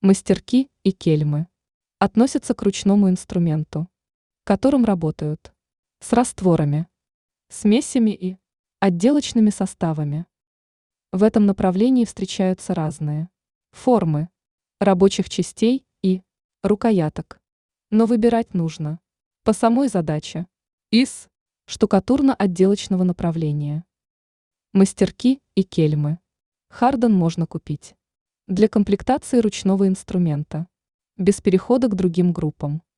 Мастерки и кельмы относятся к ручному инструменту, которым работают с растворами, смесями и отделочными составами. В этом направлении встречаются разные формы рабочих частей и рукояток. Но выбирать нужно по самой задаче из штукатурно-отделочного направления. Мастерки и кельмы. Харден можно купить для комплектации ручного инструмента, без перехода к другим группам.